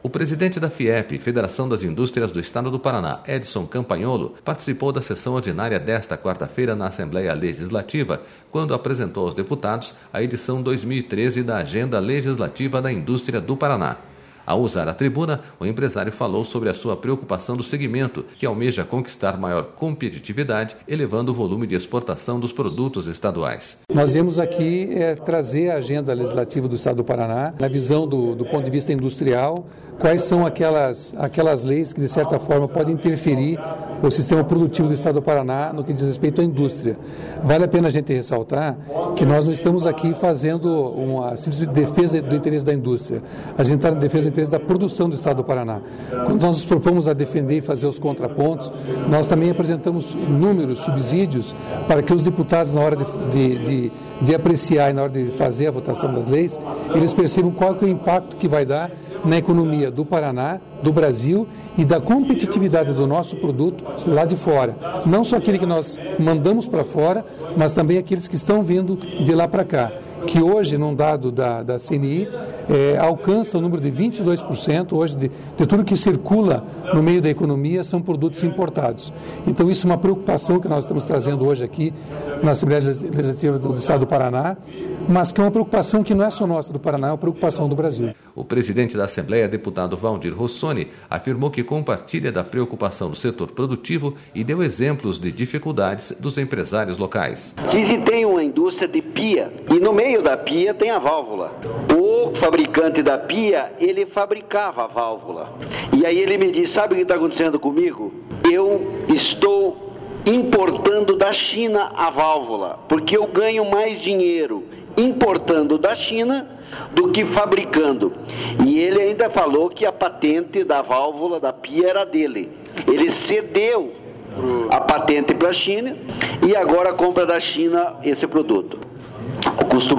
O presidente da FIEP, Federação das Indústrias do Estado do Paraná, Edson Campagnolo, participou da sessão ordinária desta quarta-feira na Assembleia Legislativa, quando apresentou aos deputados a edição 2013 da Agenda Legislativa da Indústria do Paraná. Ao usar a tribuna, o empresário falou sobre a sua preocupação do segmento, que almeja conquistar maior competitividade, elevando o volume de exportação dos produtos estaduais. Nós viemos aqui trazer a agenda legislativa do Estado do Paraná, na visão do ponto de vista industrial, quais são aquelas leis que, de certa forma, podem interferir o sistema produtivo do Estado do Paraná no que diz respeito à indústria. Vale a pena a gente ressaltar que nós não estamos aqui fazendo uma simples defesa do interesse da indústria. A gente está na defesa do interesse da produção do Estado do Paraná. Quando nós nos propomos a defender e fazer os contrapontos, nós também apresentamos inúmeros subsídios para que os deputados, na hora de apreciar e na hora de fazer a votação das leis, eles percebam qual é o impacto que vai dar na economia do Paraná, do Brasil e da competitividade do nosso produto lá de fora. Não só aquele que nós mandamos para fora, mas também aqueles que estão vindo de lá para cá, que hoje, num dado da CNI, alcança o número de 22%, hoje de tudo que circula no meio da economia são produtos importados. Então isso é uma preocupação que nós estamos trazendo hoje aqui na Assembleia Legislativa do Estado do Paraná, mas que é uma preocupação que não é só nossa do Paraná, é uma preocupação do Brasil. O presidente da Assembleia, deputado Valdir Rossoni, afirmou que compartilha da preocupação do setor produtivo e deu exemplos de dificuldades dos empresários locais. Visitei uma indústria de pia e no meio da pia tem a válvula. O fabricante da pia, ele fabricava a válvula. E aí ele me disse, sabe o que está acontecendo comigo? Eu estou importando da China a válvula, porque eu ganho mais dinheiro importando da China do que fabricando. E ele ainda falou que a patente da válvula da pia era dele. Ele cedeu a patente para a China e agora compra da China esse produto. O custo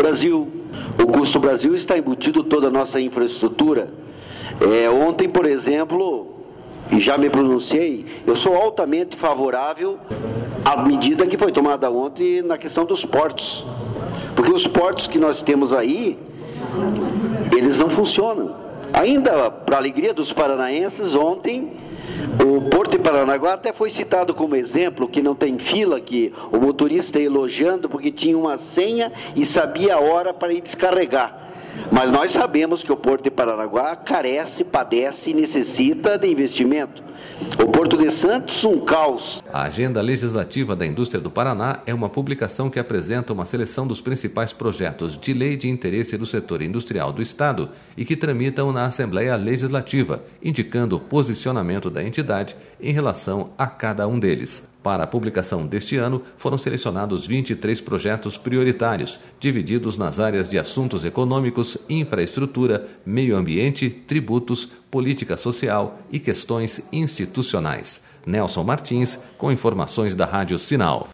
Brasil está embutido toda a nossa infraestrutura. Ontem, por exemplo, e já me pronunciei, eu sou altamente favorável à medida que foi tomada ontem na questão dos portos. Porque os portos que nós temos aí, eles não funcionam. Ainda, para a alegria dos paranaenses, ontem, o Porto de Paranaguá até foi citado como exemplo, que não tem fila, que o motorista ia elogiando porque tinha uma senha e sabia a hora para ir descarregar. Mas nós sabemos que o Porto de Paranaguá carece, padece e necessita de investimento. O Porto de Santos, um caos. A Agenda Legislativa da Indústria do Paraná é uma publicação que apresenta uma seleção dos principais projetos de lei de interesse do setor industrial do Estado e que tramitam na Assembleia Legislativa, indicando o posicionamento da entidade em relação a cada um deles. Para a publicação deste ano, foram selecionados 23 projetos prioritários, divididos nas áreas de assuntos econômicos, infraestrutura, meio ambiente, tributos, política social e questões institucionais. Nelson Martins, com informações da Rádio Sinal.